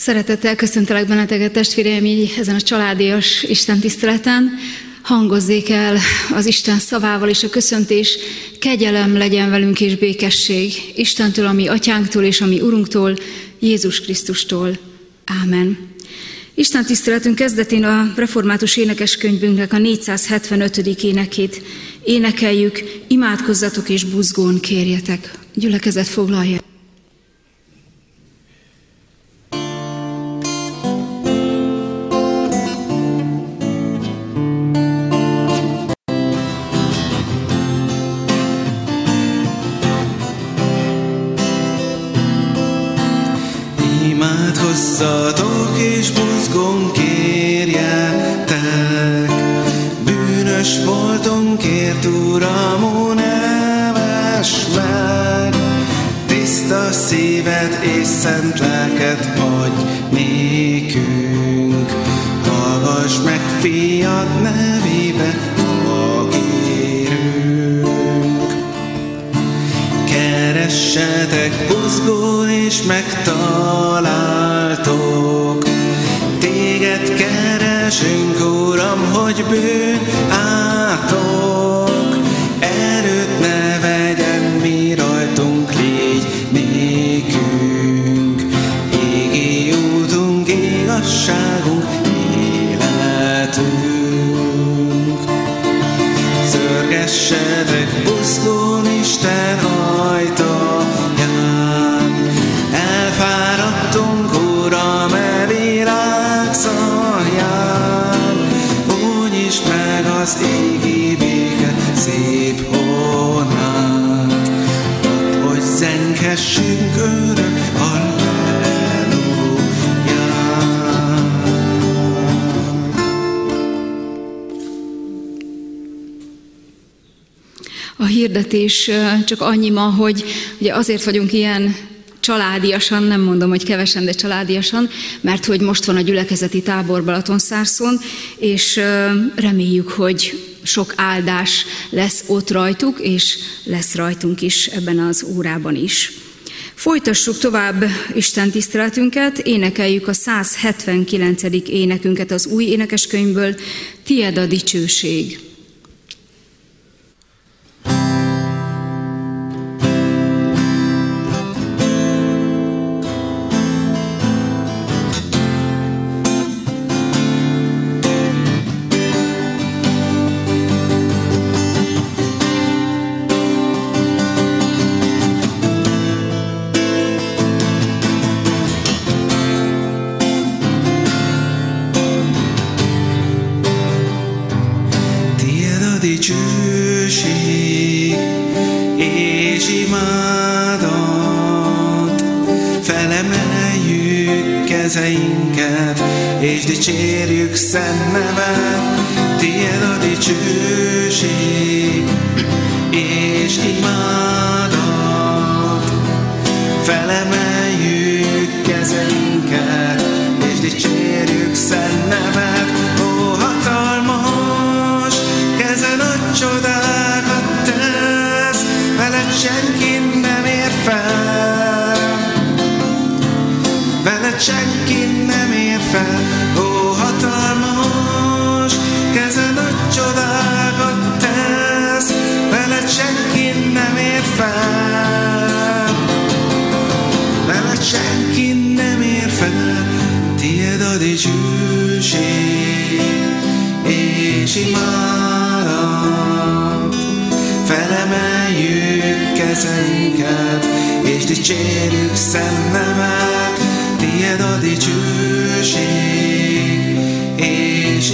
Szeretettel köszöntelek benneteket, testvéreim, így ezen a családias istentiszteleten. Hangozzék el az Isten szavával és a köszöntés: kegyelem legyen velünk és békesség Istentől, a mi atyánktól és a mi Urunktól, Jézus Krisztustól. Ámen. Isten tiszteletünk kezdetén a református énekeskönyvünknek a 475. énekét énekeljük: imádkozzatok és buzgón kérjetek. Gyülekezet foglalja. Imádkozzatok és buzgón kérjetek, bűnös voltunkért, Uram, ó, ne vess meg. Tiszta szívet és szent lelket adj nékünk, hallgass meg fiad nevébe, ha kérünk. Keressetek buzgón és megtaláltok, téged keresünk, Uram, hogy bűn átok. Erőt ne vegyen mi rajtunk, légy nékünk. Égi útunk, igazságunk, életünk. Szörgessetek buzgón Isten ajtaján, elfáradtunk, Uram, e világ zalján. Újtsd meg az égi béke szép honát, add, hogy zenghessünk örök, halleluja. A hirdetés csak annyi ma, hogy ugye azért vagyunk ilyen családiasan, nem mondom, hogy kevesen, de családiasan, mert hogy most van a gyülekezeti tábor Balatonszárszon, és reméljük, hogy sok áldás lesz ott rajtuk, és lesz rajtunk is ebben az órában is. Folytassuk tovább Isten tiszteletünket, énekeljük a 179. énekünket az új énekeskönyvből: Tied a dicsőség. Dicsőség és imádat, felemeljük kezeinket, és dicsérjük szent neved. Tied a dicsőség és imádat, felemeljük kezeinket, és dicsérjük szent neved. Ó, hatalmas, kezed a csodákat tesz, veled senki nem ér fel, veled senki nem ér fel. Ó, hatalmas, kezed a csodákat tesz, veled senki nem ér fel, veled senki nem ér fel. Tied a dicsőség és imádat, felemeljük kezeinket, és dicsérjük szent neved. Tied a dicsőség és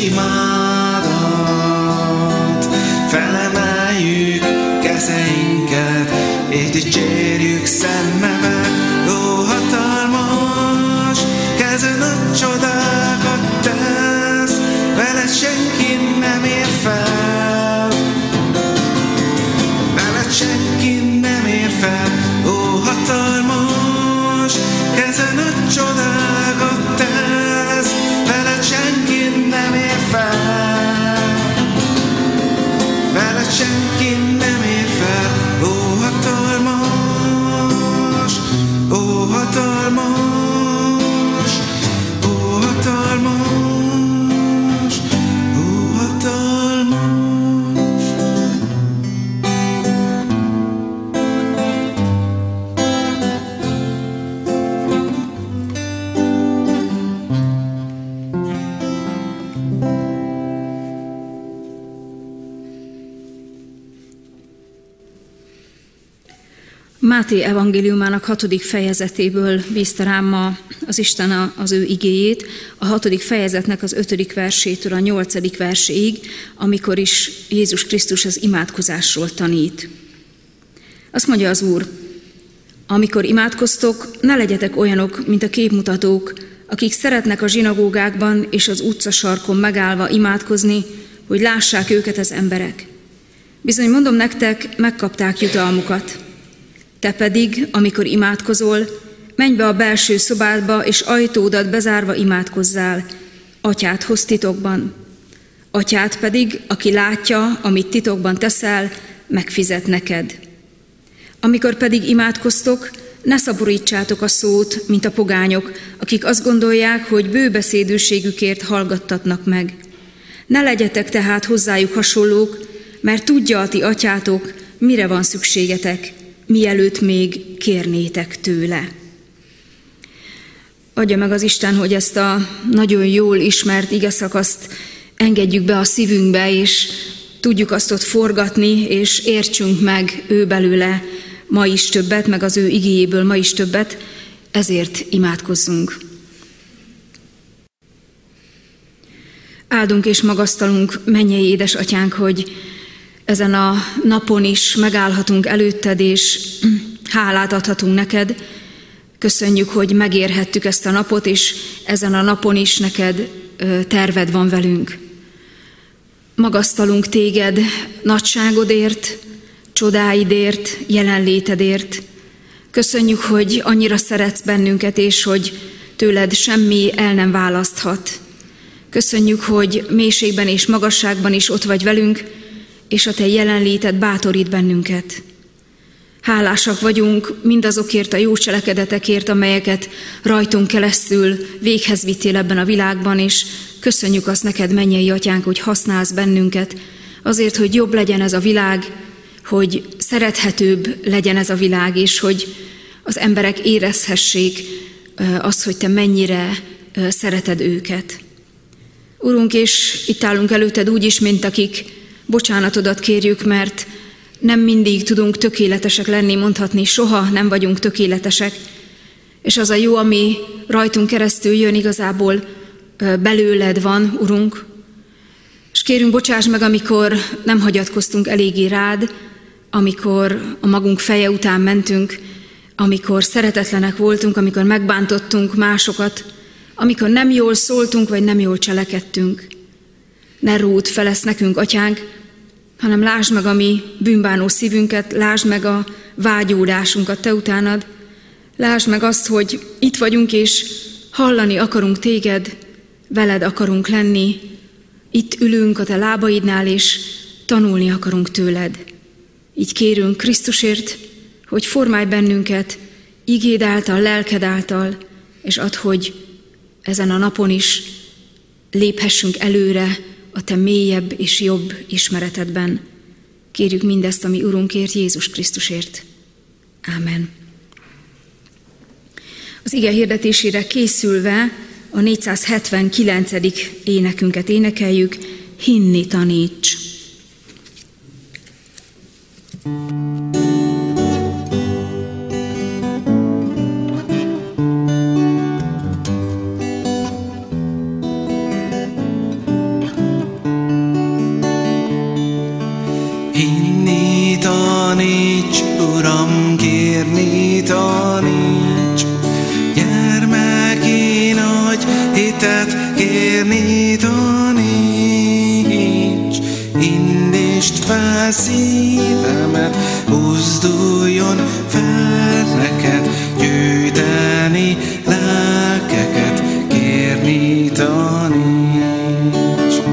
imádat, felemeljük kezeinket, és dicsérjük szent neved. Ó, hatalmas, kezed a csodákat tesz, veled senki nem ér fel, veled senki nem ér fel. Ó, hatalmas, kezed a csodákat tesz, veled senki nem ér fel, veled senki nem ér fel. Ó, hatalmas, ó, hatalmas, Máté evangéliumának 6. fejezetéből bízta rám ma az Isten az ő igéjét, a 6. fejezetnek az 5. versétől a 8. verséig, amikor is Jézus Krisztus az imádkozásról tanít. Azt mondja az Úr: amikor imádkoztok, ne legyetek olyanok, mint a képmutatók, akik szeretnek a zsinagógákban és az utcasarkon megállva imádkozni, hogy lássák őket az emberek. Bizony mondom nektek, megkapták jutalmukat. Te pedig, amikor imádkozol, menj be a belső szobádba, és ajtódat bezárva imádkozzál, atyádhoz titokban. Atyád pedig, aki látja, amit titokban teszel, megfizet neked. Amikor pedig imádkoztok, ne szaporítsátok a szót, mint a pogányok, akik azt gondolják, hogy bőbeszédűségükért hallgattatnak meg. Ne legyetek tehát hozzájuk hasonlók, mert tudja a ti atyátok, mire van szükségetek, mielőtt még kérnétek tőle. Adja meg az Isten, hogy ezt a nagyon jól ismert igeszakaszt engedjük be a szívünkbe, és tudjuk azt ott forgatni, és értsünk meg ő belőle ma is többet, meg az ő igéjéből ma is többet, ezért imádkozzunk. Áldunk és magasztalunk, mennyei édesatyánk, hogy ezen a napon is megállhatunk előtted, és hálát adhatunk neked. Köszönjük, hogy megérhettük ezt a napot, és ezen a napon is neked terved van velünk. Magasztalunk téged nagyságodért, csodáidért, jelenlétedért. Köszönjük, hogy annyira szeretsz bennünket, és hogy tőled semmi el nem választhat. Köszönjük, hogy mélységben és magasságban is ott vagy velünk, és a te jelenléted bátorít bennünket. Hálásak vagyunk mindazokért a jó cselekedetekért, amelyeket rajtunk keresztül véghez vittél ebben a világban, és köszönjük azt neked, mennyei atyánk, hogy használsz bennünket, azért, hogy jobb legyen ez a világ, hogy szerethetőbb legyen ez a világ, és hogy az emberek érezhessék azt, hogy te mennyire szereted őket. Urunk, és itt állunk előtted úgy is, mint akik bocsánatodat kérjük, mert nem mindig tudunk tökéletesek lenni, mondhatni, soha nem vagyunk tökéletesek, és az a jó, ami rajtunk keresztül jön, igazából belőled van, Urunk. És kérünk, bocsáss meg, amikor nem hagyatkoztunk eléggé rád, amikor a magunk feje után mentünk, amikor szeretetlenek voltunk, amikor megbántottunk másokat, amikor nem jól szóltunk, vagy nem jól cselekedtünk. Ne ródd fel ezt nekünk, atyánk, hanem lásd meg a mi bűnbánó szívünket, lásd meg a vágyódásunkat te utánad, lásd meg azt, hogy itt vagyunk, és hallani akarunk téged, veled akarunk lenni, itt ülünk a te lábaidnál, és tanulni akarunk tőled. Így kérünk Krisztusért, hogy formálj bennünket igéd által, lelked által, és add, hogy ezen a napon is léphessünk előre a te mélyebb és jobb ismeretedben. Kérjük mindezt, ami Urunkért, Jézus Krisztusért. Ámen. Az ige hirdetésére készülve a 479. énekünket énekeljük, Hinni taníts. Hinni taníts, Uram, kérni taníts, gyermeki nagy hitet kérni taníts, indítsd fel szívemet, buzduljon fel neked, gyűjteni lelkeket kérni taníts.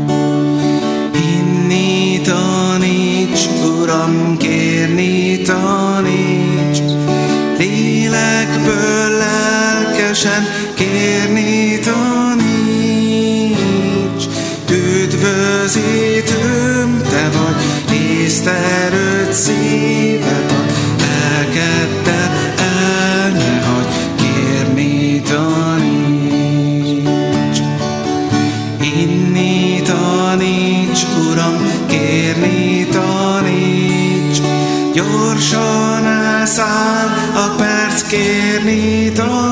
Hinni taníts, Uram, kérni taníts, lélekből lelkesen kérni taníts. Üdvözítőm te vagy, észterőd szíved ad, lelkeddel el ne hagy, kérni taníts. Hinni taníts, Uram, kérni taníts, gyorsan elszáll kérni,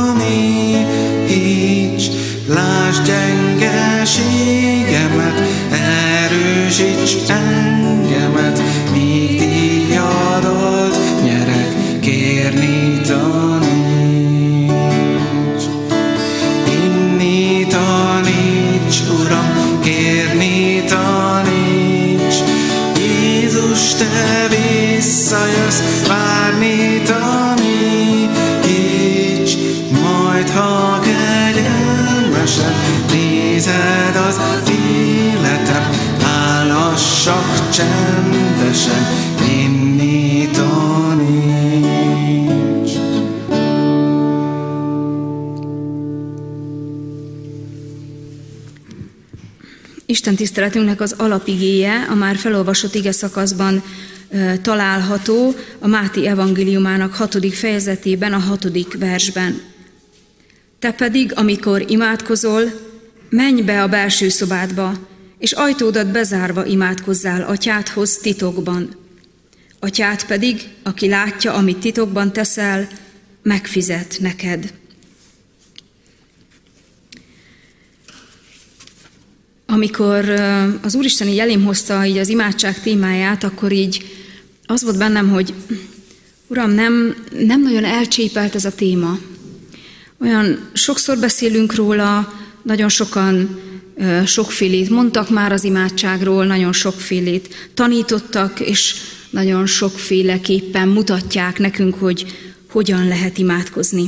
taníts, lásd gyengeségemet, erősíts engemet, míg díjadat nyerek, kérni, taníts. Inni taníts, Uram, kérni taníts, Jézus, te visszajössz, várni taníts, majd ha kegyelmesen nézed az életem, állassak csendesen, inni taníts. Isten tiszteletünknek az alapigéje a már felolvasott ige szakaszban található, a Máté evangéliumának 6. fejezetében, a 6. versben. Te pedig, amikor imádkozol, menj be a belső szobádba, és ajtódat bezárva imádkozzál atyádhoz titokban. Atyád pedig, aki látja, amit titokban teszel, megfizet neked. Amikor az Úristen így elém hozta így az imádság témáját, akkor így az volt bennem, hogy Uram, nem nagyon elcsépelt ez a téma. Olyan sokszor beszélünk róla, nagyon sokan sokfélét mondtak már az imádságról, nagyon sokfélét tanítottak, és nagyon sokféleképpen mutatják nekünk, hogy hogyan lehet imádkozni.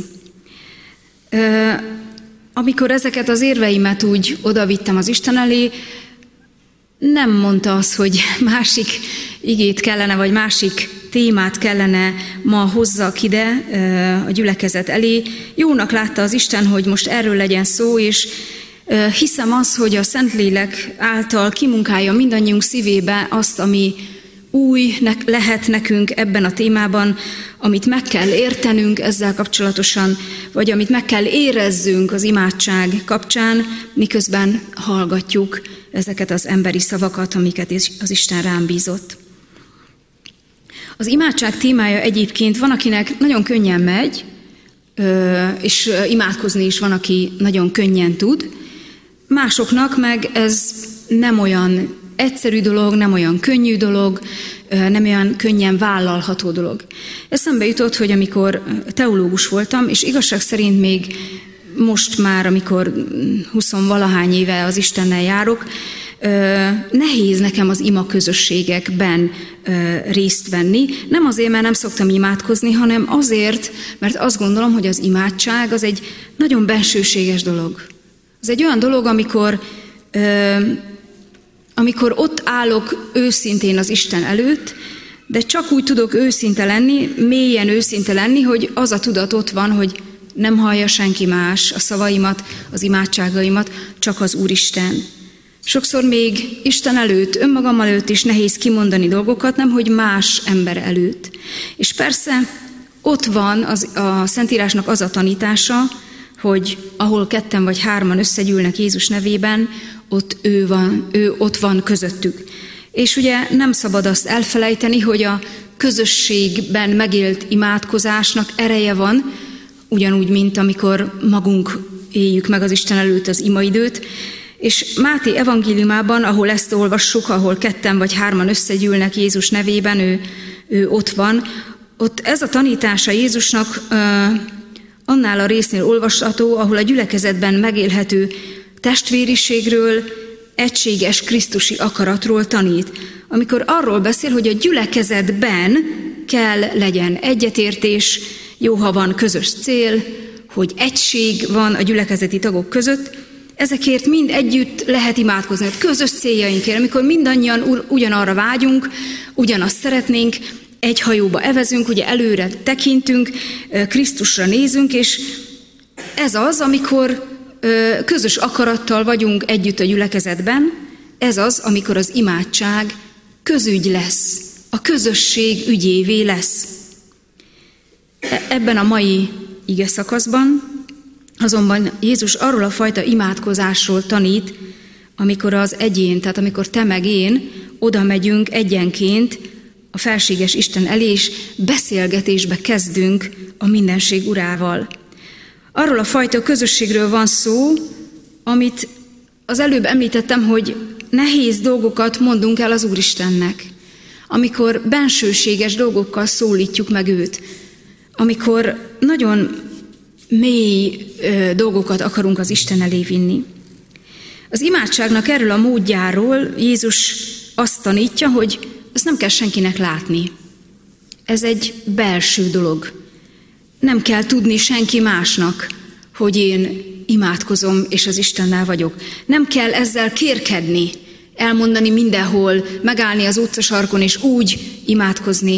Amikor ezeket az érveimet úgy odavittem az Isten elé, nem mondta azt, hogy másik igét kellene, vagy másik témát kellene ma hozzak ide a gyülekezet elé. Jónak látta az Isten, hogy most erről legyen szó, és hiszem az, hogy a Szentlélek által kimunkálja mindannyiunk szívébe azt, ami új lehet nekünk ebben a témában, amit meg kell értenünk ezzel kapcsolatosan, vagy amit meg kell érezzünk az imádság kapcsán, miközben hallgatjuk ezeket az emberi szavakat, amiket az Isten rám bízott. Az imádság témája egyébként van, akinek nagyon könnyen megy, és imádkozni is van, aki nagyon könnyen tud. Másoknak meg ez nem olyan egyszerű dolog, nem olyan könnyű dolog, nem olyan könnyen vállalható dolog. Eszembe jutott, hogy amikor teológus voltam, és igazság szerint még most már, amikor 20-valahány éve az Istennel járok, nehéz nekem az ima közösségekben részt venni. Nem azért, mert nem szoktam imádkozni, hanem azért, mert azt gondolom, hogy az imádság az egy nagyon bensőséges dolog. Ez egy olyan dolog, amikor ott állok őszintén az Isten előtt, de csak úgy tudok őszinte lenni, mélyen őszinte lenni, hogy az a tudat ott van, hogy nem hallja senki más a szavaimat, az imádságaimat, csak az Úristen. Sokszor még Isten előtt, önmagam előtt is nehéz kimondani dolgokat, nemhogy más ember előtt. És persze ott van a Szentírásnak az a tanítása, hogy ahol 2 vagy 3 összegyűlnek Jézus nevében, ott ő ott van közöttük. És ugye nem szabad azt elfelejteni, hogy a közösségben megélt imádkozásnak ereje van, ugyanúgy, mint amikor magunk éljük meg az Isten előtt az imaidőt. És Máté evangéliumában, ahol ezt olvassuk, ahol 2 vagy 3 összegyűlnek Jézus nevében, ő ott van, ott ez a tanítása Jézusnak annál a résznél olvasható, ahol a gyülekezetben megélhető testvériségről, egységes krisztusi akaratról tanít. Amikor arról beszél, hogy a gyülekezetben kell legyen egyetértés, jó, ha van közös cél, hogy egység van a gyülekezeti tagok között, ezekért mind együtt lehet imádkozni, közös céljainkért, amikor mindannyian ugyanarra vágyunk, ugyanazt szeretnénk, egy hajóba evezünk, ugye előre tekintünk, Krisztusra nézünk, és ez az, amikor közös akarattal vagyunk együtt a gyülekezetben, ez az, amikor az imádság közügy lesz, a közösség ügyévé lesz. Ebben a mai ige szakaszban azonban Jézus arról a fajta imádkozásról tanít, amikor az egyén, tehát amikor te meg én oda megyünk egyenként a felséges Isten elé, és beszélgetésbe kezdünk a mindenség urával. Arról a fajta közösségről van szó, amit az előbb említettem, hogy nehéz dolgokat mondunk el az Úristennek. Amikor bensőséges dolgokkal szólítjuk meg őt. Amikor nagyon mély dolgokat akarunk az Isten elé vinni. Az imádságnak erről a módjáról Jézus azt tanítja, hogy ezt nem kell senkinek látni. Ez egy belső dolog. Nem kell tudni senki másnak, hogy én imádkozom és az Istennel vagyok. Nem kell ezzel kérkedni, elmondani mindenhol, megállni az utcasarkon és úgy imádkozni,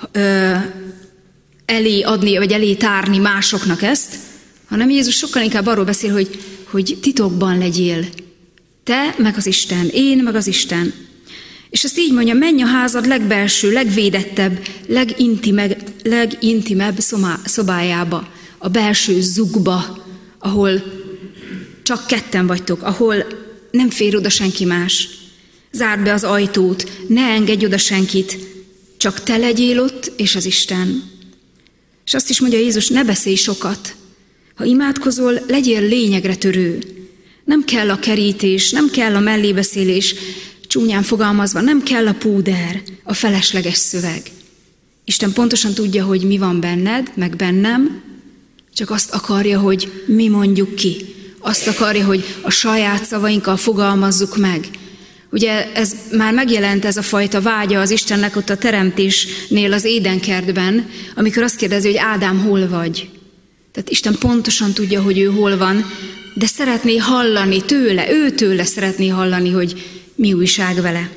elé adni, vagy elé tárni másoknak ezt, hanem Jézus sokkal inkább arról beszél, hogy titokban legyél. Te, meg az Isten, én, meg az Isten. És ezt így mondja, menj a házad legbelső, legvédettebb, legintimebb szobájába, a belső zugba, ahol csak ketten vagytok, ahol nem fér oda senki más. Zárd be az ajtót, ne engedj oda senkit, csak te legyél ott, és az Isten. És azt is mondja Jézus, ne beszélj sokat. Ha imádkozol, legyél lényegre törő. Nem kell a kerítés, nem kell a mellébeszélés, csúnyán fogalmazva, nem kell a púder, a felesleges szöveg. Isten pontosan tudja, hogy mi van benned, meg bennem, csak azt akarja, hogy mi mondjuk ki. Azt akarja, hogy a saját szavainkkal fogalmazzuk meg. Ugye ez már megjelent ez a fajta vágya az Istennek ott a teremtésnél az Édenkertben, amikor azt kérdezi, hogy Ádám, hol vagy? Tehát Isten pontosan tudja, hogy ő hol van, de szeretné hallani tőle, őtőle szeretné hallani, hogy mi újság vele.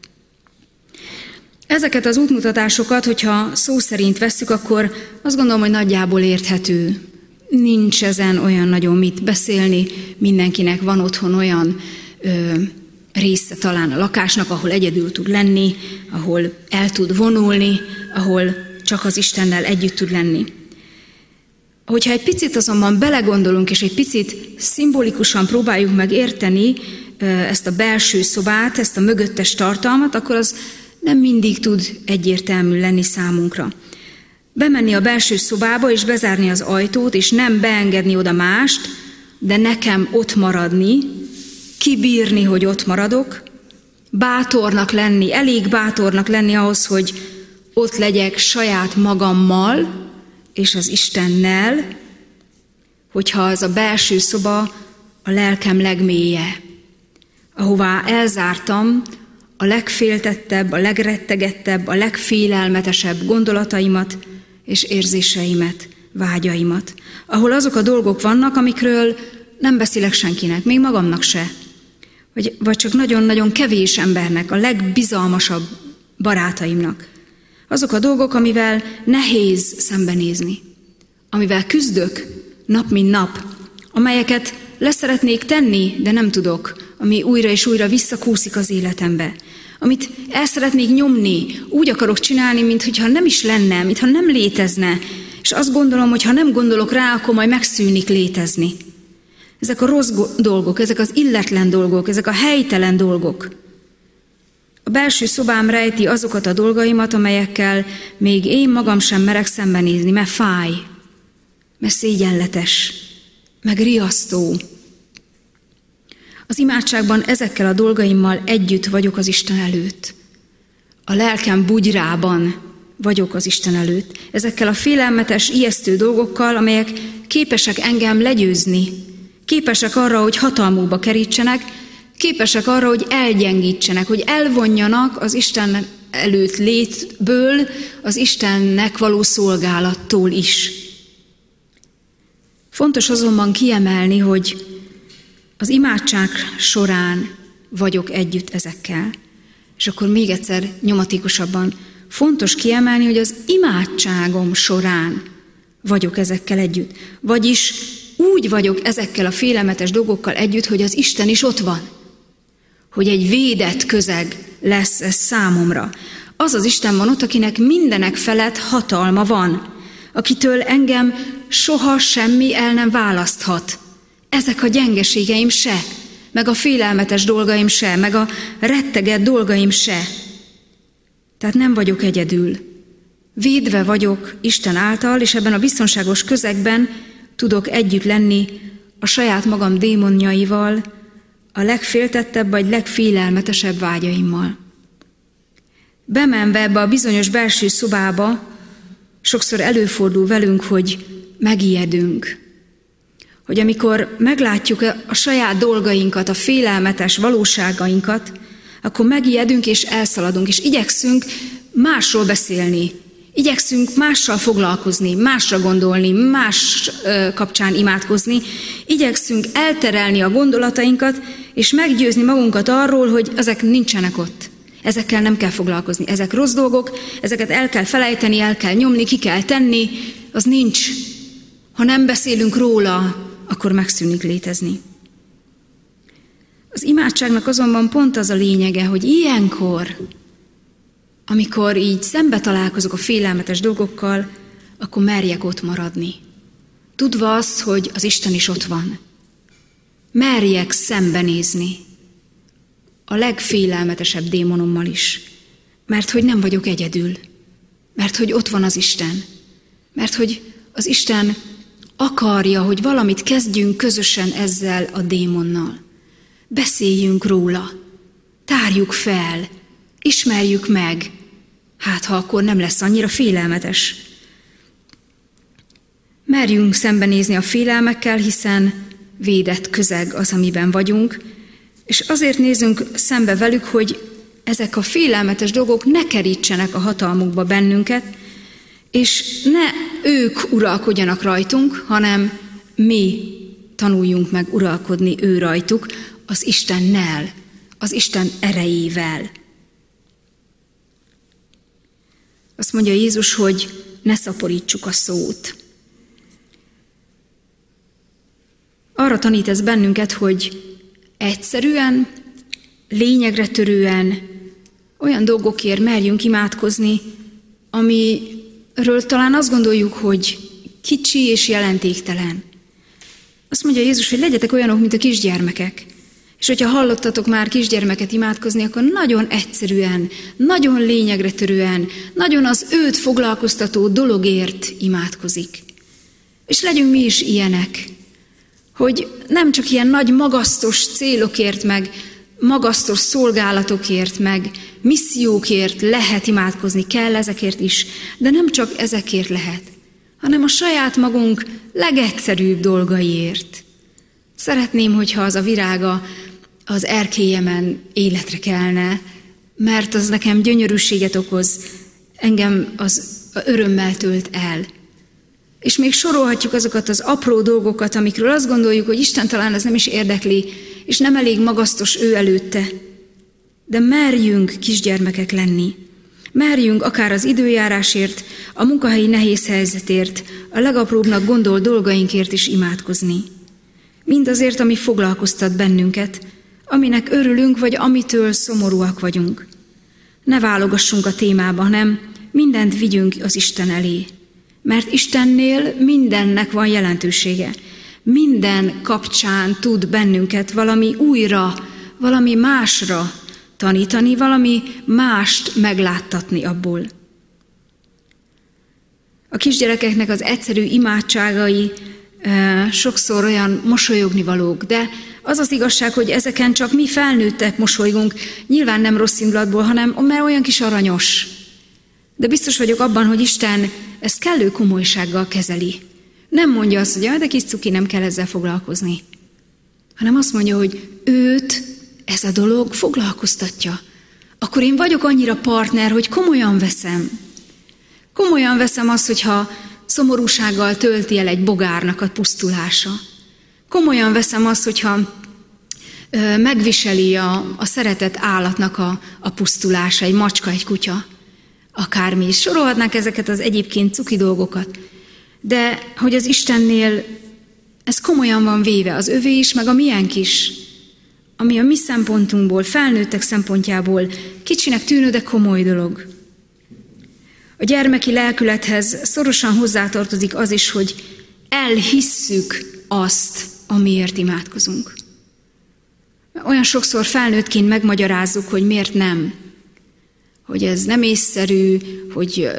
Ezeket az útmutatásokat, hogyha szó szerint vesszük, akkor azt gondolom, hogy nagyjából érthető. Nincs ezen olyan nagyon mit beszélni, mindenkinek van otthon olyan része talán a lakásnak, ahol egyedül tud lenni, ahol el tud vonulni, ahol csak az Istennel együtt tud lenni. Hogyha egy picit azonban belegondolunk, és egy picit szimbolikusan próbáljuk meg érteni ezt a belső szobát, ezt a mögöttes tartalmat, akkor az nem mindig tud egyértelmű lenni számunkra. Bemenni a belső szobába, és bezárni az ajtót, és nem beengedni oda mást, de nekem ott maradni, kibírni, hogy ott maradok, bátornak lenni, elég bátornak lenni ahhoz, hogy ott legyek saját magammal, és az Istennel, hogyha az a belső szoba a lelkem legmélye, ahová elzártam a legféltettebb, a legrettegettebb, a legfélelmetesebb gondolataimat és érzéseimet, vágyaimat, ahol azok a dolgok vannak, amikről nem beszélek senkinek, még magamnak se, vagy csak nagyon-nagyon kevés embernek, a legbizalmasabb barátaimnak. Azok a dolgok, amivel nehéz szembenézni, amivel küzdök nap mint nap, amelyeket leszeretnék tenni, de nem tudok, ami újra és újra visszakúszik az életembe, amit el szeretnék nyomni, úgy akarok csinálni, mintha nem is lenne, mintha nem létezne, és azt gondolom, hogy ha nem gondolok rá, akkor majd megszűnik létezni. Ezek a rossz dolgok, ezek az illetlen dolgok, ezek a helytelen dolgok. A belső szobám rejti azokat a dolgaimat, amelyekkel még én magam sem merek szembenézni, mert fáj, mert szégyenletes, meg riasztó. Az imádságban ezekkel a dolgaimmal együtt vagyok az Isten előtt. A lelkem bugyrában vagyok az Isten előtt. Ezekkel a félelmetes, ijesztő dolgokkal, amelyek képesek engem legyőzni, képesek arra, hogy hatalmukba kerítsenek, képesek arra, hogy elgyengítsenek, hogy elvonjanak az Isten előtt létből, az Istennek való szolgálattól is. Fontos azonban kiemelni, hogy az imádság során vagyok együtt ezekkel. És akkor még egyszer nyomatékosabban fontos kiemelni, hogy az imádságom során vagyok ezekkel együtt. Vagyis úgy vagyok ezekkel a félelmetes dolgokkal együtt, hogy az Isten is ott van. Hogy egy védett közeg lesz ez számomra. Az az Isten van ott, akinek mindenek felett hatalma van. Akitől engem soha semmi el nem választhat. Ezek a gyengeségeim se, meg a félelmetes dolgaim se, meg a rettegett dolgaim se. Tehát nem vagyok egyedül. Védve vagyok Isten által, és ebben a biztonságos közegben tudok együtt lenni a saját magam démonjaival, a legféltettebb vagy legfélelmetesebb vágyaimmal. Bemenve ebbe a bizonyos belső szobába, sokszor előfordul velünk, hogy megijedünk. Hogy amikor meglátjuk a saját dolgainkat, a félelmetes valóságainkat, akkor megijedünk és elszaladunk, és igyekszünk másról beszélni. Igyekszünk mással foglalkozni, másra gondolni, más kapcsán imádkozni. Igyekszünk elterelni a gondolatainkat, és meggyőzni magunkat arról, hogy ezek nincsenek ott. Ezekkel nem kell foglalkozni. Ezek rossz dolgok, ezeket el kell felejteni, el kell nyomni, ki kell tenni. Az nincs. Ha nem beszélünk róla, akkor megszűnik létezni. Az imádságnak azonban pont az a lényege, hogy ilyenkor, amikor így szembe találkozok a félelmetes dolgokkal, akkor merjek ott maradni. Tudva azt, hogy az Isten is ott van. Merjek szembenézni a legfélelmetesebb démonommal is. Mert hogy nem vagyok egyedül. Mert hogy ott van az Isten. Mert hogy az Isten akarja, hogy valamit kezdjünk közösen ezzel a démonnal. Beszéljünk róla. Tárjuk fel. Ismerjük meg. Hát, ha akkor nem lesz annyira félelmetes. Merjünk szembenézni a félelmekkel, hiszen védett közeg az, amiben vagyunk, és azért nézzünk szembe velük, hogy ezek a félelmetes dolgok ne kerítsenek a hatalmukba bennünket, és ne ők uralkodjanak rajtunk, hanem mi tanuljunk meg uralkodni ő rajtuk, az Istennel, az Isten erejével. Azt mondja Jézus, hogy ne szaporítsuk a szót. Arra tanít ez bennünket, hogy egyszerűen, lényegre törően olyan dolgokért merjünk imádkozni, amiről talán azt gondoljuk, hogy kicsi és jelentéktelen. Azt mondja Jézus, hogy legyetek olyanok, mint a kisgyermekek. És hogyha hallottatok már kisgyermeket imádkozni, akkor nagyon egyszerűen, nagyon lényegre törően, nagyon az őt foglalkoztató dologért imádkozik. És legyünk mi is ilyenek, hogy nem csak ilyen nagy magasztos célokért, meg magasztos szolgálatokért, meg missziókért lehet imádkozni, kell ezekért is, de nem csak ezekért lehet, hanem a saját magunk legegyszerűbb dolgaiért. Szeretném, hogyha az a virága az erkélyemen életre kelne, mert az nekem gyönyörűséget okoz, engem az örömmel tölt el. És még sorolhatjuk azokat az apró dolgokat, amikről azt gondoljuk, hogy Isten talán ez nem is érdekli, és nem elég magasztos ő előtte. De merjünk kisgyermekek lenni. Merjünk akár az időjárásért, a munkahelyi nehéz helyzetért, a legapróbbnak gondolt dolgainkért is imádkozni. Mindazért, ami foglalkoztat bennünket, aminek örülünk, vagy amitől szomorúak vagyunk. Ne válogassunk a témába, hanem mindent vigyünk az Isten elé. Mert Istennél mindennek van jelentősége. Minden kapcsán tud bennünket valami újra, valami másra tanítani, valami mást megláttatni abból. A kisgyerekeknek az egyszerű imádságai sokszor olyan mosolyognivalók, de az az igazság, hogy ezeken csak mi felnőttek mosolygunk, nyilván nem rossz indulatból, hanem mert olyan kis aranyos. De biztos vagyok abban, hogy Isten ezt kellő komolysággal kezeli. Nem mondja azt, hogy de kis cuki, nem kell ezzel foglalkozni. Hanem azt mondja, hogy őt ez a dolog foglalkoztatja. Akkor én vagyok annyira partner, hogy komolyan veszem. Komolyan veszem azt, hogyha szomorúsággal tölti el egy bogárnak a pusztulása. Komolyan veszem azt, hogyha megviseli a szeretett állatnak a pusztulása, egy macska, egy kutya, akármi is. Sorolhatnánk ezeket az egyébként cuki dolgokat. De hogy az Istennél ez komolyan van véve, az övé is, meg a miénk is, ami a mi szempontunkból, felnőttek szempontjából kicsinek tűnő, de komoly dolog. A gyermeki lelkülethez szorosan hozzátartozik az is, hogy elhisszük azt, amiért imádkozunk. Olyan sokszor felnőttként megmagyarázzuk, hogy miért nem. Hogy ez nem észszerű, hogy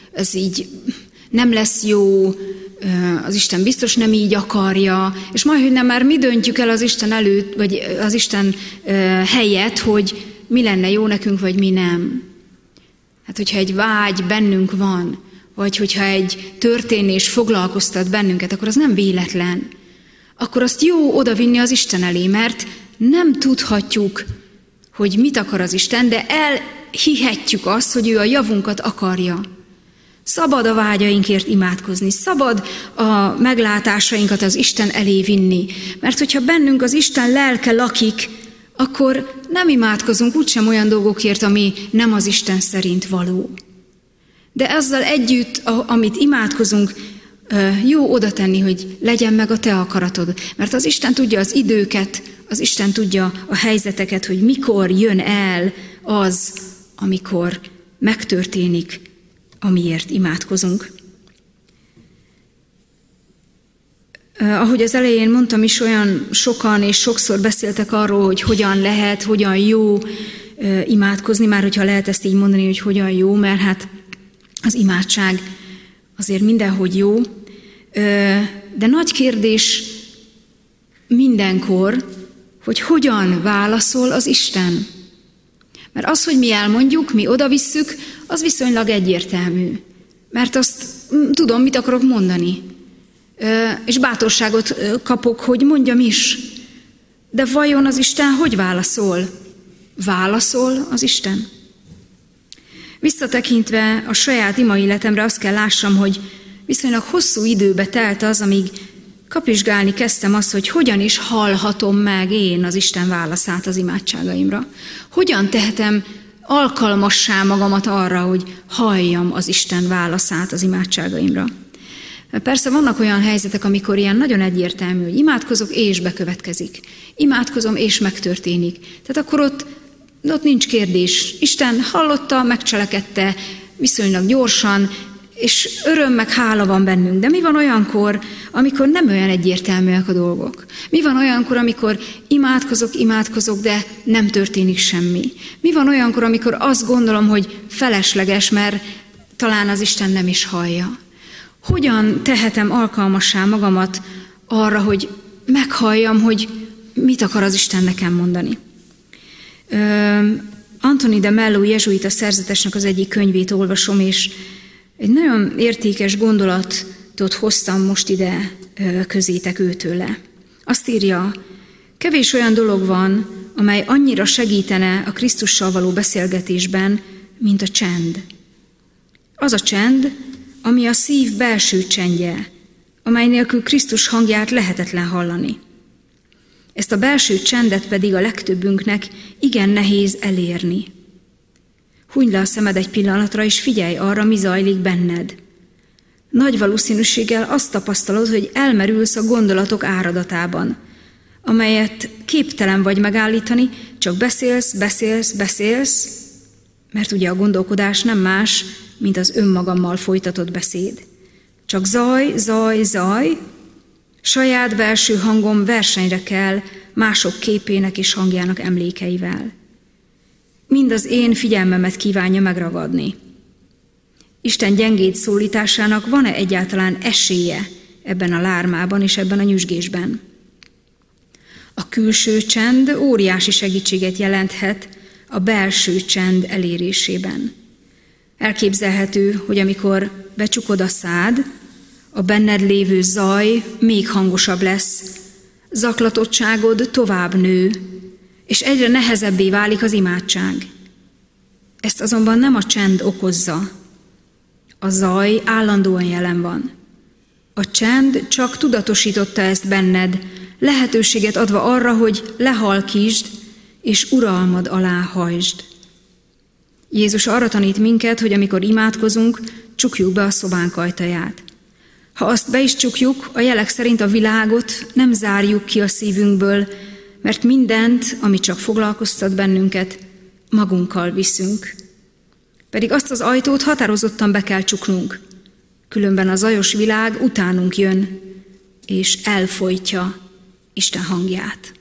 ez így nem lesz jó, az Isten biztos nem így akarja, és majdnem már mi döntjük el az Isten előtt, vagy az Isten helyett, hogy mi lenne jó nekünk, vagy mi nem. Hát, hogyha egy vágy bennünk van, vagy hogyha egy történés foglalkoztat bennünket, akkor az nem véletlen. Akkor azt jó odavinni az Isten elé, mert nem tudhatjuk, hogy mit akar az Isten, de elhihetjük azt, hogy ő a javunkat akarja. Szabad a vágyainkért imádkozni, szabad a meglátásainkat az Isten elé vinni, mert hogyha bennünk az Isten lelke lakik, akkor nem imádkozunk úgysem olyan dolgokért, ami nem az Isten szerint való. De ezzel együtt, amit imádkozunk, jó oda tenni, hogy legyen meg a te akaratod. Mert az Isten tudja az időket, az Isten tudja a helyzeteket, hogy mikor jön el az, amikor megtörténik, amiért imádkozunk. Ahogy az elején mondtam is, olyan sokan és sokszor beszéltek arról, hogy hogyan lehet, hogyan jó imádkozni, már hogyha lehet ezt így mondani, hogy hogyan jó, mert hát az imádság azért mindenhogy jó, de nagy kérdés mindenkor, hogy hogyan válaszol az Isten. Mert az, hogy mi elmondjuk, mi odavisszük, az viszonylag egyértelmű. Mert azt tudom, mit akarok mondani. És bátorságot kapok, hogy mondjam is. De vajon az Isten hogy válaszol? Válaszol az Isten? Visszatekintve a saját imaéletemre azt kell lássam, hogy viszonylag hosszú időbe telt az, amíg kapizsgálni kezdtem azt, hogy hogyan is hallhatom meg én az Isten válaszát az imádságaimra. Hogyan tehetem alkalmassá magamat arra, hogy halljam az Isten válaszát az imádságaimra. Persze vannak olyan helyzetek, amikor ilyen nagyon egyértelmű, hogy imádkozok és bekövetkezik. Imádkozom és megtörténik. Tehát akkor ott nincs kérdés. Isten hallotta, megcselekedte viszonylag gyorsan, és öröm meg hála van bennünk. De mi van olyankor, amikor nem olyan egyértelműek a dolgok? Mi van olyankor, amikor imádkozok, de nem történik semmi? Mi van olyankor, amikor azt gondolom, hogy felesleges, mert talán az Isten nem is hallja? Hogyan tehetem alkalmassá magamat arra, hogy meghalljam, hogy mit akar az Isten nekem mondani? Anthony de Mello jezsuita szerzetesnek az egyik könyvét olvasom, és egy nagyon értékes gondolatot hoztam most ide közétek őtőle. Azt írja, kevés olyan dolog van, amely annyira segítene a Krisztussal való beszélgetésben, mint a csend. Az a csend, ami a szív belső csendje, amely nélkül Krisztus hangját lehetetlen hallani. Ezt a belső csendet pedig a legtöbbünknek igen nehéz elérni. Hunyd le a szemed egy pillanatra, és figyelj arra, mi zajlik benned. Nagy valószínűséggel azt tapasztalod, hogy elmerülsz a gondolatok áradatában, amelyet képtelen vagy megállítani, csak beszélsz, mert ugye a gondolkodás nem más, mint az önmagammal folytatott beszéd. Csak zaj, saját belső hangom versenyre kell mások képének és hangjának emlékeivel. Mind az én figyelmemet kívánja megragadni. Isten gyengéd szólításának van-e egyáltalán esélye ebben a lármában és ebben a nyüzsgésben? A külső csend óriási segítséget jelenthet a belső csend elérésében. Elképzelhető, hogy amikor becsukod a szád, a benned lévő zaj még hangosabb lesz, zaklatottságod tovább nő, és egyre nehezebbé válik az imádság. Ezt azonban nem a csend okozza. A zaj állandóan jelen van. A csend csak tudatosította ezt benned, lehetőséget adva arra, hogy lehalkítsd, és uralmad alá hajtsd. Jézus arra tanít minket, hogy amikor imádkozunk, csukjuk be a szobánk ajtaját. Ha azt be is csukjuk, a jelek szerint a világot nem zárjuk ki a szívünkből, mert mindent, ami csak foglalkoztat bennünket, magunkkal viszünk. Pedig azt az ajtót határozottan be kell csuknunk, különben a zajos világ utánunk jön, és elfojtja Isten hangját.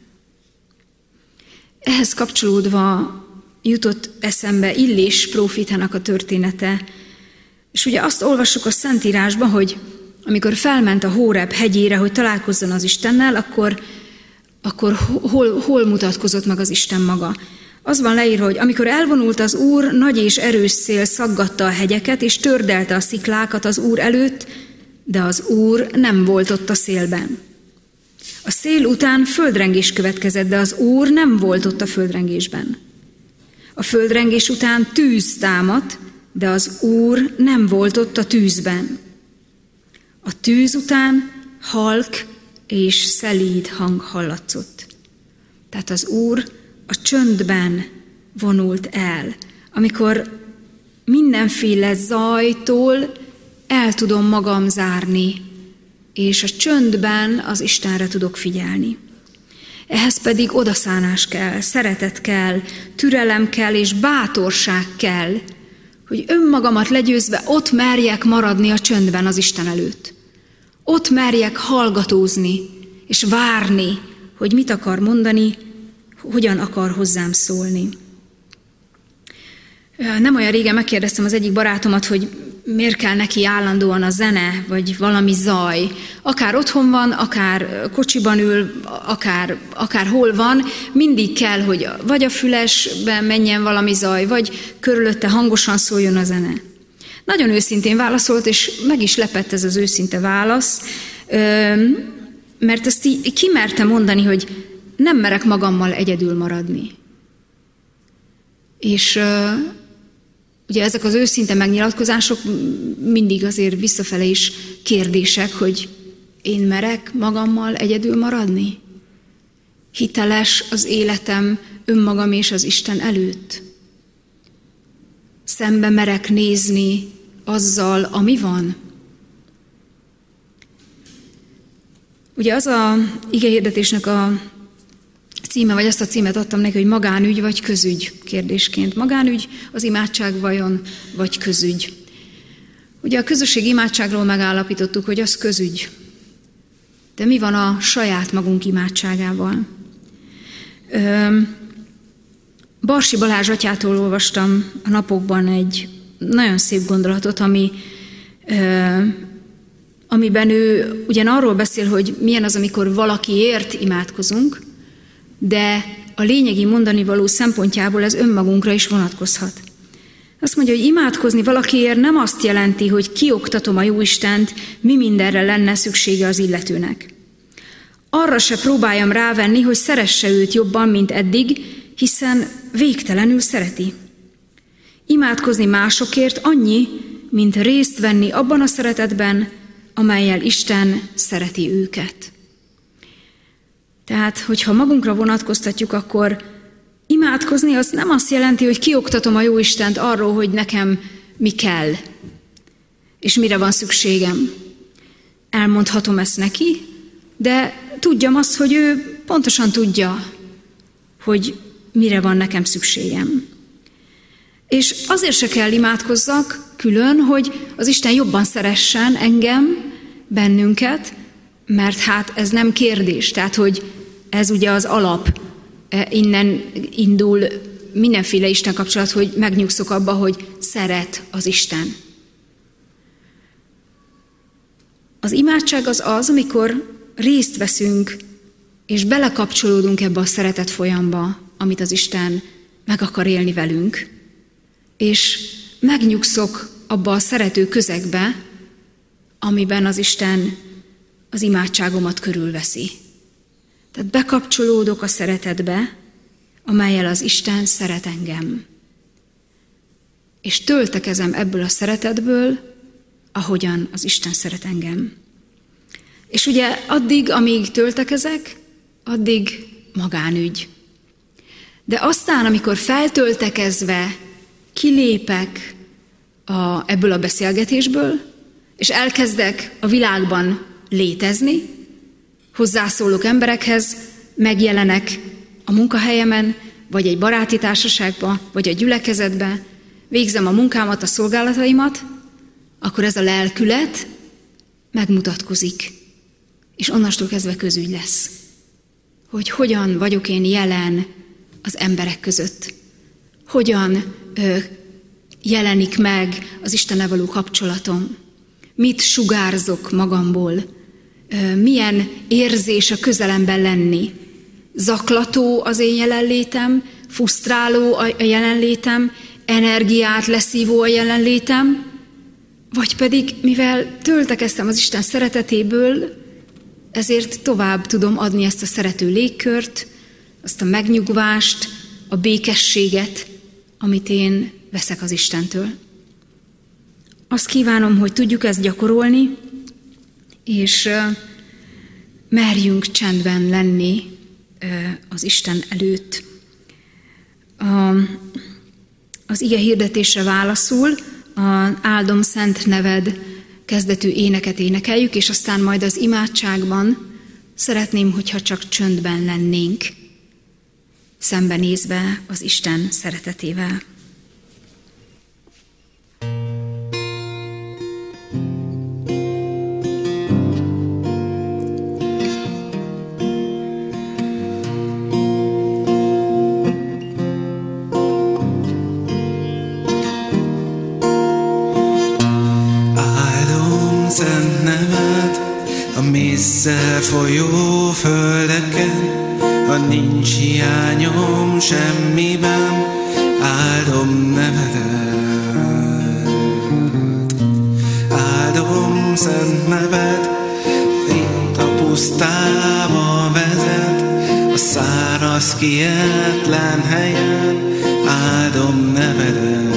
Ehhez kapcsolódva jutott eszembe Illés prófétának a története, És ugye azt olvassuk a Szentírásban, hogy amikor felment a Hóreb hegyére, hogy találkozzon az Istennel, akkor hol mutatkozott meg az Isten maga? Az van leírva, hogy amikor elvonult az Úr, nagy és erős szél szaggatta a hegyeket, és tördelte a sziklákat az Úr előtt, de az Úr nem volt ott a szélben. A szél után földrengés következett, de az Úr nem volt ott a földrengésben. A földrengés után tűz támadt, de az Úr nem volt ott a tűzben. A tűz után halk és szelíd hang hallatszott. Tehát az Úr a csöndben vonult el, amikor mindenféle zajtól el tudom magam zárni, és a csöndben az Istenre tudok figyelni. Ehhez pedig odaszánás kell, szeretet kell, türelem kell és bátorság kell, hogy önmagamat legyőzve ott merjek maradni a csöndben az Isten előtt. Ott merjek hallgatózni és várni, hogy mit akar mondani, hogyan akar hozzám szólni. Nem olyan régen megkérdeztem az egyik barátomat, hogy miért kell neki állandóan a zene, vagy valami zaj. Akár otthon van, akár kocsiban ül, akár hol van, mindig kell, hogy vagy a fülesben menjen valami zaj, vagy körülötte hangosan szóljon a zene. Nagyon őszintén válaszolt, és meg is lepett ez az őszinte válasz, mert ezt így kimerte mondani, hogy nem merek magammal egyedül maradni. És ugye ezek az őszinte megnyilatkozások mindig azért visszafele is kérdések, hogy én merek magammal egyedül maradni? Hiteles az életem önmagam és az Isten előtt? Szembe merek nézni azzal, ami van? Ugye az a igehirdetésnek a címe, vagy azt a címet adtam neki, hogy magánügy vagy közügy kérdésként. Magánügy az imádság vajon, vagy közügy? Ugye a közösség imádságról megállapítottuk, hogy az közügy. De mi van a saját magunk imádságával? Barsi Balázs atyától olvastam a napokban egy nagyon szép gondolatot, amiben ő ugyan arról beszél, hogy milyen az, amikor valakiért imádkozunk, de a lényegi mondanivaló szempontjából ez önmagunkra is vonatkozhat. Azt mondja, hogy imádkozni valakiért nem azt jelenti, hogy kioktatom a Jóistent, mi mindenre lenne szüksége az illetőnek. Arra se próbáljam rávenni, hogy szeresse őt jobban, mint eddig, hiszen végtelenül szereti. Imádkozni másokért annyi, mint részt venni abban a szeretetben, amellyel Isten szereti őket. Tehát, hogyha magunkra vonatkoztatjuk, akkor imádkozni az nem azt jelenti, hogy kioktatom a Jóistent arról, hogy nekem mi kell, és mire van szükségem. Elmondhatom ezt neki, de tudjam azt, hogy ő pontosan tudja, hogy mire van nekem szükségem. És azért se kell imádkozzak külön, hogy az Isten jobban szeressen engem, bennünket, mert hát ez nem kérdés. Tehát, hogy ez ugye az alap, innen indul mindenféle Isten kapcsolat, hogy megnyugszok abba, hogy szeret az Isten. Az imádság az, amikor részt veszünk, és belekapcsolódunk ebbe a szeretet folyamba, amit az Isten meg akar élni velünk, és megnyugszok abba a szerető közegbe, amiben az Isten az imádságomat körülveszi. Tehát bekapcsolódok a szeretetbe, amellyel az Isten szeret engem. És töltekezem ebből a szeretetből, ahogyan az Isten szeret engem. És ugye addig, amíg töltekezek, addig magánügy. De aztán, amikor feltöltekezve kilépek ebből a beszélgetésből, és elkezdek a világban létezni, hozzászólok emberekhez, megjelenek a munkahelyemen, vagy egy baráti társaságban, vagy a gyülekezetben, végzem a munkámat, a szolgálataimat, akkor ez a lelkület megmutatkozik, és onnastól kezdve közügy lesz, hogy hogyan vagyok én jelen az emberek között, hogyan jelenik meg az Istennel való kapcsolatom? Mit sugárzok magamból? Milyen érzés a közelemben lenni? Zaklató az én jelenlétem, frusztráló a jelenlétem, energiát leszívó a jelenlétem, vagy pedig, mivel töltekeztem az Isten szeretetéből, ezért tovább tudom adni ezt a szerető légkört, azt a megnyugvást, a békességet, amit én veszek az Istentől. Azt kívánom, hogy tudjuk ezt gyakorolni, és merjünk csendben lenni az Isten előtt. Az ige hirdetésre válaszul az Áldom szent neved kezdetű éneket énekeljük, és aztán majd az imádságban szeretném, hogyha csak csöndben lennénk, szembenézve az Isten szeretetével. Szent neved a mézzel folyó földeken, ha nincs hiányom semmiben, áldom nevedet. Áldom szent neved, itt a pusztába vezet, a száraz kietlen helyen, áldom nevedet.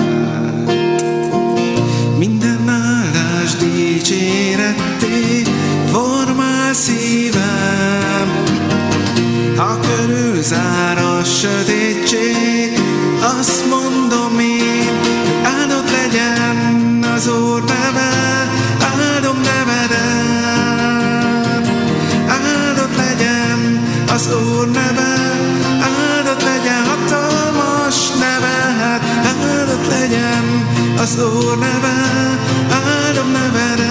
Minden áldás dicséretté formál szívem, ha körülzár a sötétség, azt mondom én, áldott legyen az Úr neve, áldom nevedet. Áldott legyen az Úr neve, áldott legyen hatalmas neved, áldott legyen az Úr neve, áldom nevedet.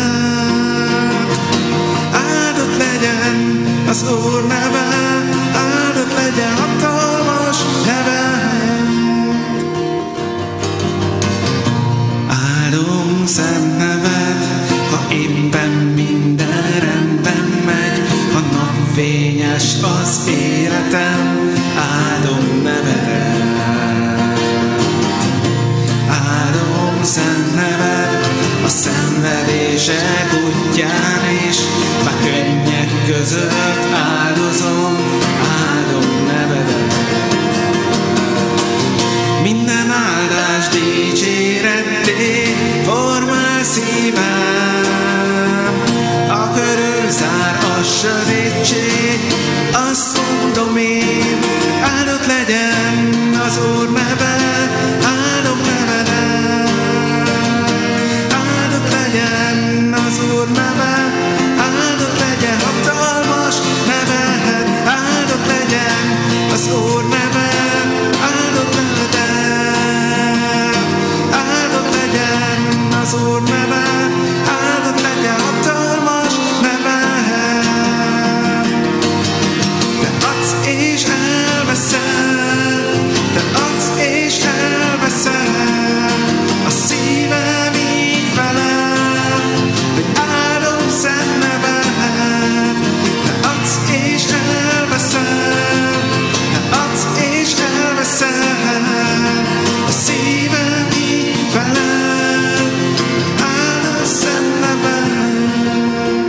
Áldott legyen az Úr neve, áldott legyen hatalmas neved. Áldom szent neved, ha éppen minden rendben megy, ha napfényes az életem, áldom nevedet. Áldom szent neved, a szenvedések útján is, már könnyek között áldozom, áldom nevedet. Minden áldás dicséretté formál szívem, a körülzár a sötétség, azt mondom én, áldott legyen az Úr neve, áldom nevedet. Áldott legyen az Úr neve, áldott legyen hatalmas neved, áldott legyen az Úr neve, áldott nevedet. Áldott legyen az Úr neve, áldott legyen hatalmas neved. Te adsz és elveszel, te adsz és elveszel, a szívem így felel, hogy áldom szent neved. Te adsz és elveszel, te adsz és elveszel, a szívem így felel, áldom szent neved.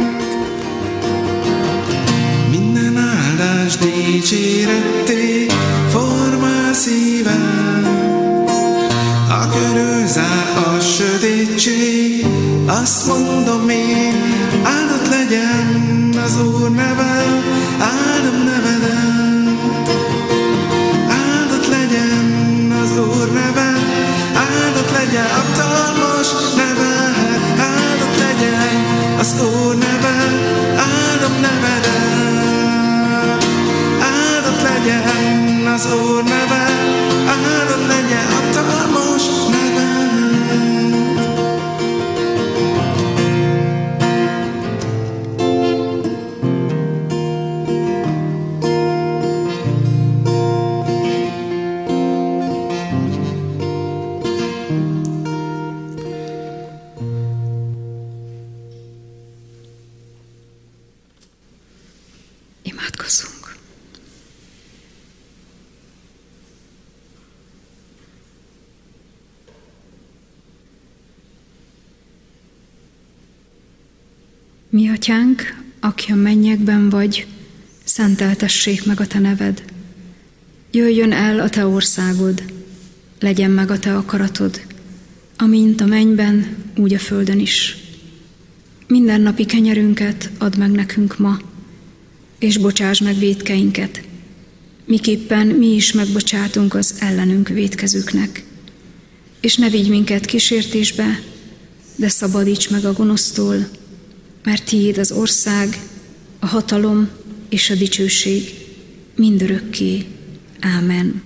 Minden áldás dicséretté formál szívem, ha körülzár a sötétség, azt mondom én, áldott legyen az Úr neve, áldom nevedet. Áldott legyen az Úr neve, áldott legyen hatalmas neved, áldott legyen az Úr neve, áldom nevedet. Áldott legyen az Úr neve, áldott legyen hatalmas neved. Imádkozzunk. Mi atyánk, aki a mennyekben vagy, szenteltessék meg a te neved. Jöjjön el a te országod, legyen meg a te akaratod, amint a mennyben, úgy a földön is. Mindennapi kenyerünket add meg nekünk ma, és bocsáss meg vétkeinket, miképpen mi is megbocsátunk az ellenünk vétkezőknek. És ne vigy minket kísértésbe, de szabadíts meg a gonosztól, mert tiéd az ország, a hatalom és a dicsőség mindörökké. Ámen.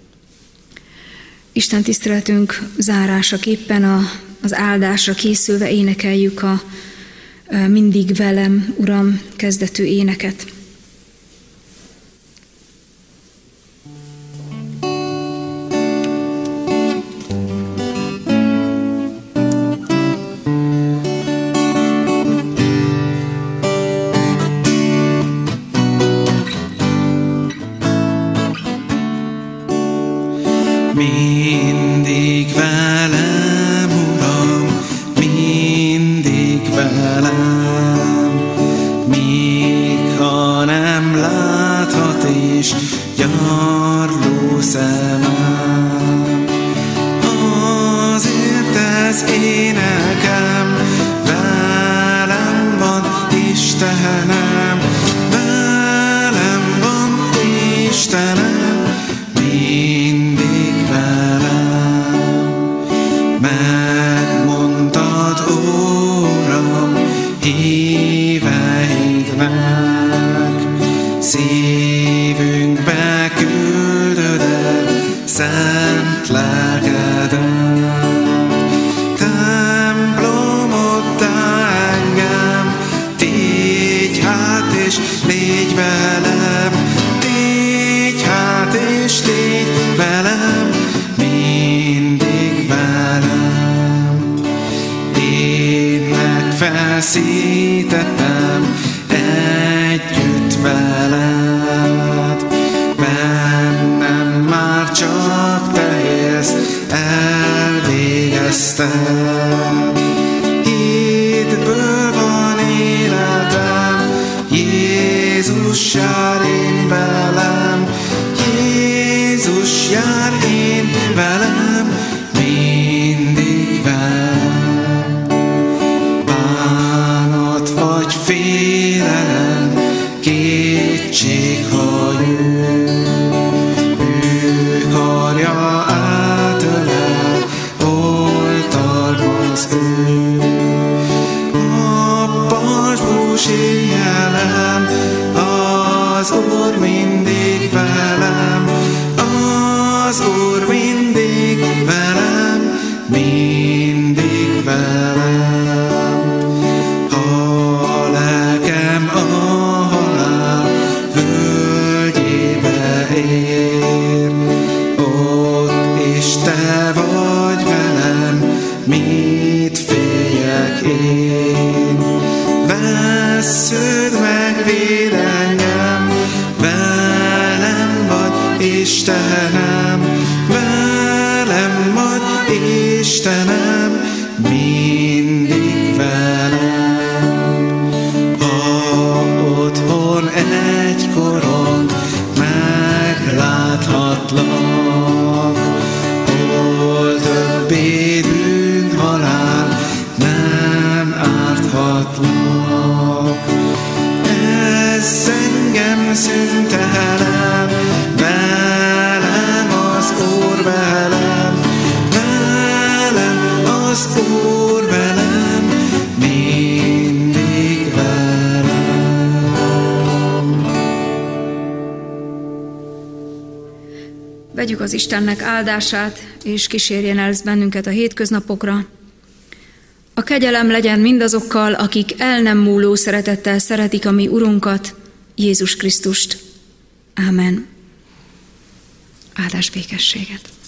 Isten tiszteletünk zárásaképpen az áldásra készülve énekeljük a Mindig velem, Uram kezdetű éneket. Mindig velem, Uram, mindig velem, míg ha nem láthat is gyarló szemem. Azért ez énekem, velem van Istenem, velem van Istenem, mindig velem. Megmondtad, Uram, híveidnek, szívünkbe küldöd el szent lelkedet. Templomoddá engem, tégy hát és légy velem, tégy hát és légy velem, mindig velem. Én megfeszítettem együtt veled, bennem már csak te élsz, elvégeztem. Hitből van életem, Jézus jár én velem, Jézus jár én velem, mindig velem. Bánat vagy félelem, kétség, ha ő karja átölel, oltalmaz ő. Abban-s éjjelem, az Úr mindig velem, az Úr mindig velem, mindig velem. Ha lelkem a halál völgyébe ér, ott is te vagy velem, mit féljek én. Vessződ meg, véd engem, velem vagy Istenem, velem vagy Istenem, mindig velem. Ha otthon egykoron megláthatlak, hol többé bűn, halál nem árthatlak. Ez engem szüntelem, velem az Úr velem, velem az Úr velem, mindig velem. Vegyük az Istennek áldását, és kísérjen el bennünket a hétköznapokra. A kegyelem legyen mindazokkal, akik el nem múló szeretettel szeretik a mi Urunkat, Jézus Krisztust. Ámen. Áldás békességet!